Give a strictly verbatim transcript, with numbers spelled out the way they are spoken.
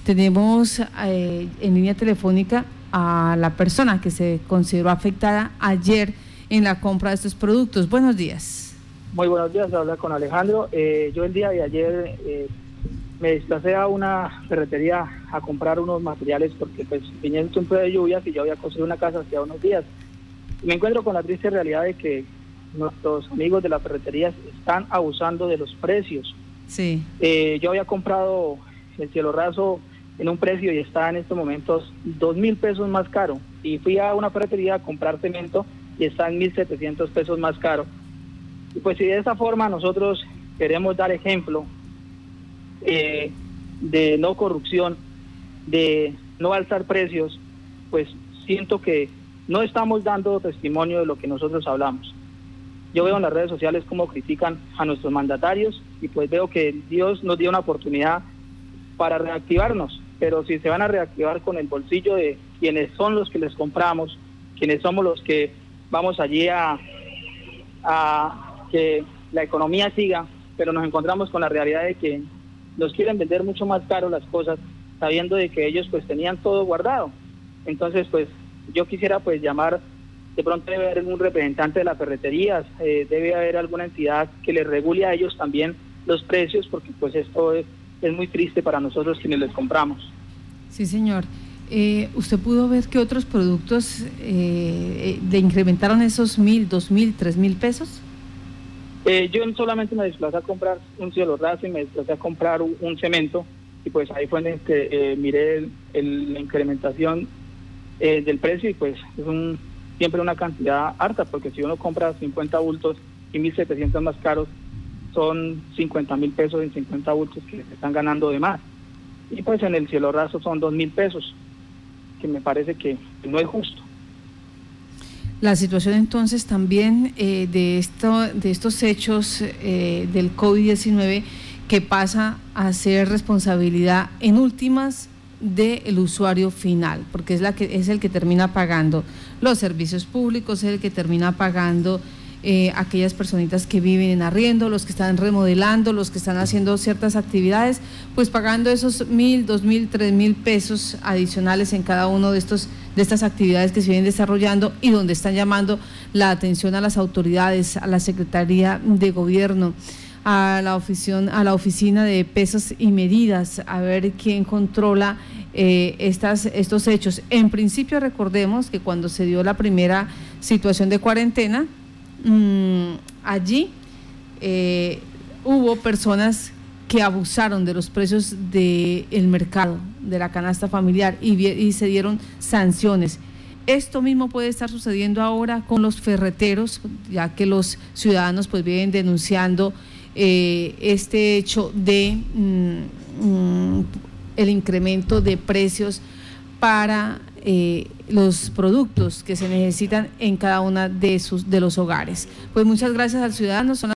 Tenemos eh, en línea telefónica a la persona que se consideró afectada ayer en la compra de estos productos. Buenos días. Muy buenos días, habla con Alejandro. Eh, yo el día de ayer eh, me desplacé a una ferretería a comprar unos materiales porque pues vine en tiempo de lluvias y yo había construido una casa hacía unos días. Me encuentro con la triste realidad de que nuestros amigos de la ferretería están abusando de los precios. Sí. Eh, yo había comprado el cielo raso en un precio y está en estos momentos dos mil pesos más caro. Y fui a una ferretería a comprar cemento y está en mil setecientos pesos más caro. Y pues si de esta forma nosotros queremos dar ejemplo eh, de no corrupción, de no alzar precios, pues siento que no estamos dando testimonio de lo que nosotros hablamos. Yo veo en las redes sociales cómo critican a nuestros mandatarios y pues veo que Dios nos dio una oportunidad para reactivarnos, pero si se van a reactivar con el bolsillo de quienes son los que les compramos, quienes somos los que vamos allí a, a que la economía siga, pero nos encontramos con la realidad de que nos quieren vender mucho más caro las cosas, sabiendo de que ellos pues tenían todo guardado. Entonces pues yo quisiera pues llamar, de pronto debe haber un representante de las ferreterías, eh, debe haber alguna entidad que les regule a ellos también los precios, porque pues esto es, es muy triste para nosotros quienes les compramos. Sí, señor. Eh, ¿Usted pudo ver que otros productos eh, de incrementaron esos mil, dos mil, tres mil pesos? Eh, yo solamente me desplacé a comprar un cielo raso y me desplacé a comprar un, un cemento, y pues ahí fue en el que eh, miré el, el, la incrementación eh, del precio, y pues es un siempre una cantidad harta, porque si uno compra cincuenta bultos y mil setecientos más caros, son cincuenta mil pesos en cincuenta bultos que se están ganando de más. Y pues en el cielo raso son dos mil pesos, que me parece que no es justo. La situación entonces también eh, de, esto, de estos hechos eh, del COVID diecinueve, que pasa a ser responsabilidad en últimas del usuario final, porque es, la que, es el que termina pagando los servicios públicos, es el que termina pagando eh, aquellas personitas que viven en arriendo, los que están remodelando, los que están haciendo ciertas actividades, pues pagando esos mil, dos mil, tres mil pesos adicionales en cada uno de estos de estas actividades que se vienen desarrollando y donde están llamando la atención a las autoridades, a la Secretaría de Gobierno, a la oficina, a la oficina de pesos y medidas, a ver quién controla eh, estas, estos hechos. En principio, recordemos que cuando se dio la primera situación de cuarentena, mmm, allí eh, hubo personas que abusaron de los precios del mercado, de la canasta familiar, y, y se dieron sanciones. Esto mismo puede estar sucediendo ahora con los ferreteros, ya que los ciudadanos pues vienen denunciando eh, este hecho de mm, mm, el incremento de precios para eh, los productos que se necesitan en cada una de sus de los hogares. Pues muchas gracias al ciudadano. Son